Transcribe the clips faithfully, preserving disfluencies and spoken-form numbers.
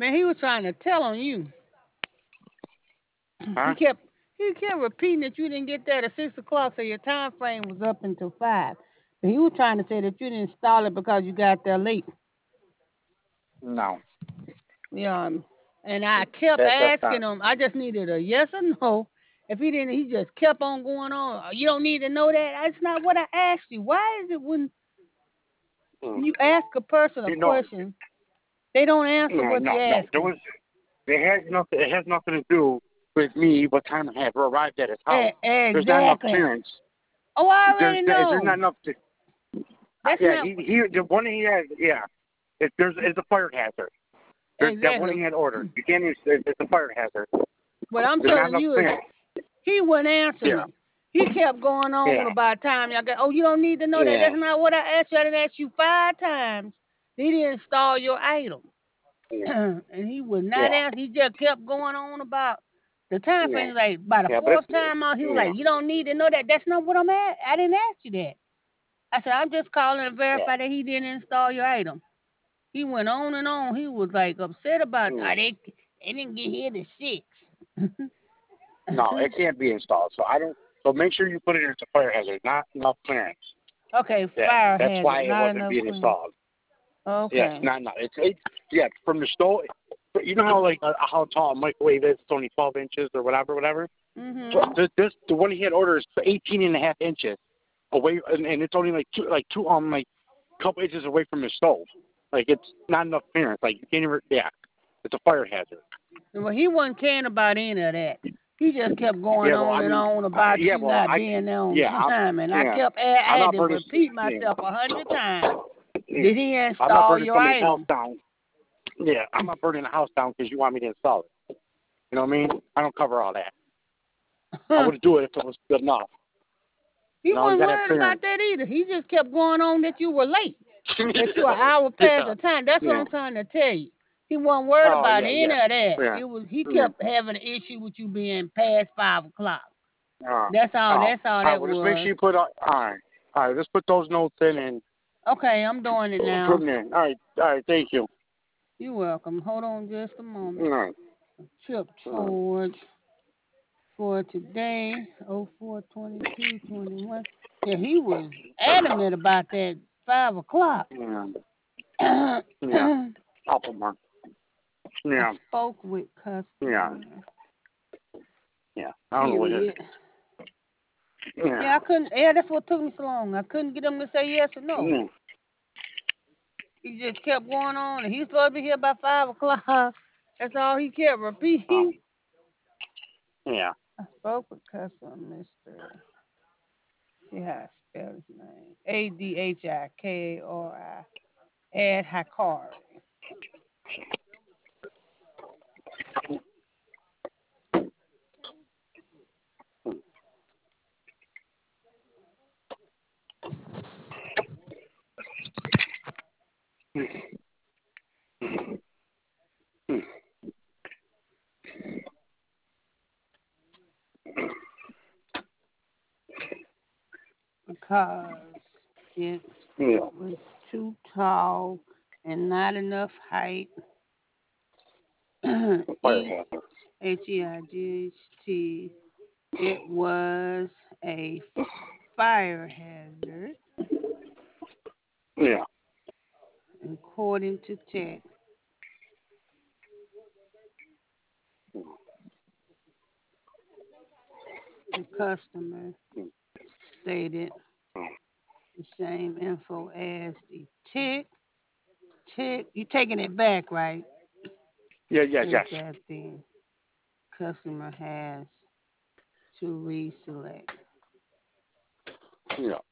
Man, he was trying to tell on you. He Huh? kept he kept repeating that you didn't get there at six o'clock, so your time frame was up until five. But he was trying to say that you didn't install it because you got there late. No, Yeah, um, and I kept that that's not. asking him. I just needed a yes or no. If he didn't, he just kept on going on. "Oh, you don't need to know that. That's not what I asked you. Why is it when Mm. you ask a person a You know, question, they don't answer no, what no, you no. ask There them? was. It has nothing. It has nothing to do with me. What time I have arrived at his house. E- There's not enough exactly. clearance. Oh, I There's already there's know. not enough to. Uh, That's yeah, not he he the one he has. Yeah, it, there's it's a fire hazard. There's that one exactly. he had ordered. You can't even. It's it's a fire hazard. What I'm There's not telling enough you is clearance. he wouldn't answer Yeah, me. He kept going on yeah, about time. I got, oh, you don't need to know that. yeah, That's not what I asked you. I didn't ask you five times. He didn't install your item. yeah, And he would not yeah, answer. He just kept going on about the time yeah, frame. Like by the yeah. But fourth it's time out, he was yeah, like, "You don't need to know that. That's not what I'm at. I didn't ask you that." I said, "I'm just calling to yeah, verify that he didn't install your item." He went on and on. He was like upset about, yeah. oh, they they didn't get here to six. No, it can't be installed. So I don't. So make sure you put it as a fire hazard. Not enough clearance. Okay, Yeah, fire that's why hazard, it not wasn't enough being clean. installed. Yes, Okay. not enough. It's it. Yeah, from the stove. You know how like uh, how tall a microwave is? It's only twelve inches or whatever, whatever. So Mhm. this, this the one he had ordered is eighteen and a half inches away, and, and it's only like two, like two, um, like a couple inches away from the stove. Like it's not enough clearance. Like you can't even. Yeah, it's a fire hazard. Well, he wasn't caring about any of that. He just kept going Yeah, well, on I and mean, on uh, about yeah, you well, not I, being there on yeah, I'm, time, and I yeah, kept I I'm had not to burning. repeat Yeah, myself a hundred times. yeah, Did he I'm not install burning your somebody's house item? down. Yeah, I'm not burning the house down because you want me to install it. You know what I mean? I don't cover all that. I would do it if it was good enough. He You know, you wasn't gotta have worried clearance. about that either. He just kept going on that you were late, that you were an hour past yeah, the time. That's what yeah. I'm trying to tell you. He wasn't worried Oh about yeah, any yeah, of that. yeah, It was he yeah. kept having an issue with you being past five o'clock. Uh, That's all. oh, all That's all right. that Well, just make was. sure you put. Uh, all right, all right. Just put those notes in and Okay, I'm doing it put now. them in. All right, all right. Thank you. You're welcome. Hold on just a All moment. right. Chip All right. George for today, oh four twenty-two twenty-one. Yeah, he was adamant about that five o'clock. Yeah, yeah. I I'll put more. Yeah, spoke with yeah, customer. yeah. I don't know what it is. Period. Yeah. Yeah, I couldn't. Yeah, that's what took me so long. I couldn't get him to say yes or no. Yeah. He just kept going on, and he's supposed to be here by five o'clock. That's all he kept Oh, repeating. yeah. I spoke with customer, Mister See how I spell his name. A D H I K A R I. Ad Hikari. Because it Yeah. was too tall and not enough height. The fire E hazard. H E I G H T. It was a fire hazard, Yeah. according to tech. The customer stated the same info as the tick. Tick. You taking it back, right? Yeah. Yes. Is Yes. that the customer has to reselect. Yeah.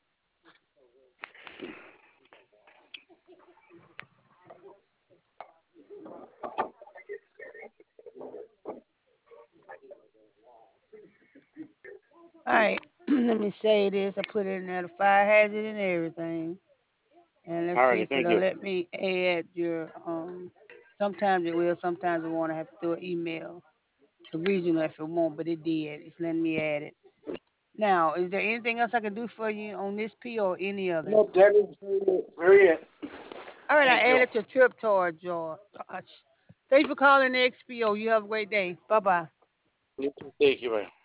All right. Let me say this. I put it in there, the fire hazard and everything. And let's All see righty. if Thank it'll you. let me add your um sometimes it will, sometimes it won't. I have to do an email to regional if it won't, but it did. It's letting me add it. Now, is there anything else I can do for you on this P or any other? Nope. That is very it. All right, Thank I you. added your trip towards your Josh. Thanks for calling the X P O. You have a great day. Bye bye. Thank you. Bye.